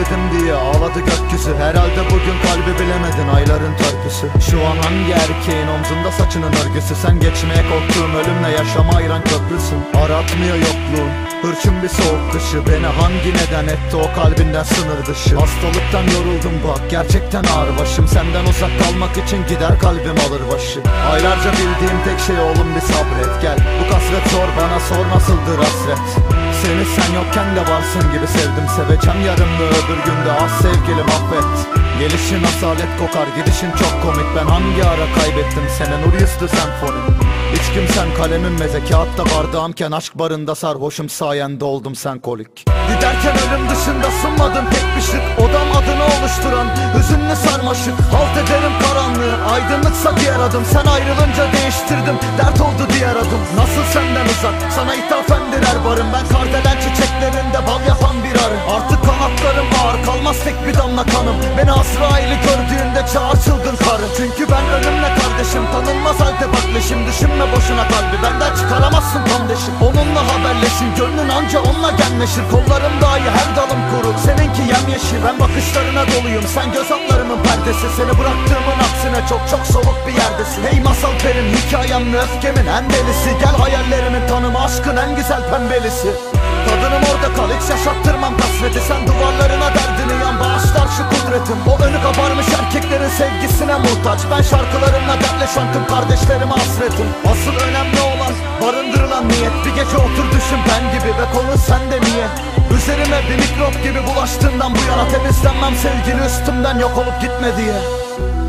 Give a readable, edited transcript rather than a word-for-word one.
özledim diye ağladı gökyüzü. Herhalde bugün kalbi bilemedin, ayların törpüsü. Şu an hangi erkeğin omzunda saçının örgüsü? Sen geçmeye korktuğum ölümle yaşama ayıran köprüsün. Aratmıyor yokluğun, hırçın bir soğuk kışı. Beni hangi neden etti o kalbinden sınır dışı? Hastalıktan yoruldum bak, gerçekten ağır başım. Senden uzak kalmak için gider kalbim alır başı. Aylarca bildiğim tek şey oğlum bir sabret. Gel bu kasvet sor bana, sor nasıldır hasret. Seni sen yokken de varsın gibi sevdim. Seveceğim yarınlı öbür günde, az sevgilim affet. Gelişin asalet kokar, gidişin çok komik. Ben hangi ara kaybettim seni, nur yüzlü senfoni. Hiç kimsen kalemim meze, kağıtta bardağımken aşk barında sarhoşum, sayende oldum sen kolik. Giderken ölüm dışında sunmadın tek bir şık. Odam adını oluşturan hüzünlü sarmaşık. Halt ederim karanlığı, aydınlıksa diğer adım. Sen ayrılınca değiştirdim, dert oldu diğer adım. Nasıl senden uzak, sana ithafendir her barım. Ben kardelen çiçeklerinde bal yapan bir arı. Artık kanatlarım ağır, kalmaz tek bir damla kanım. Beni Azrail'i gördüğünde çağır çılgın karı. Çünkü ben ölümle kardeşim, tanınmaz halde bak leşim. Düşünme boşuna kalbi, benden çıkaramazsın tam deşim. Onunla haberleşin, gönlün anca onunla genleşir. Kollarım dahi her dalım kuru, seninki yemyeşil. Ben bakışlarına doluyum, sen göz altlarımın perdesi. Seni bıraktığımın aksine çok çok soğuk bir yerdesin. Hey masal perim, hikayem ve öfkemin en delisi. Gel hayallerimin tanımı, aşkın en güzel pembelisi. Kadınım orada kal, hiç yaşattırmam kasveti. Sen duvarlarına derdini yan, bağışlar şu kudretim. O önü kabarmış erkeklerin sevgisine muhtaç. Ben şarkılarımla dertleşen tüm kardeşlerime hasretim. Asıl önemli olan barındırılan niyet. Bir gece otur düşün ben gibi ve konu sende niye? Üzerime bir mikrop gibi bulaştığından bu yana temizlenmem sevgili, üstümden yok olup gitme diye.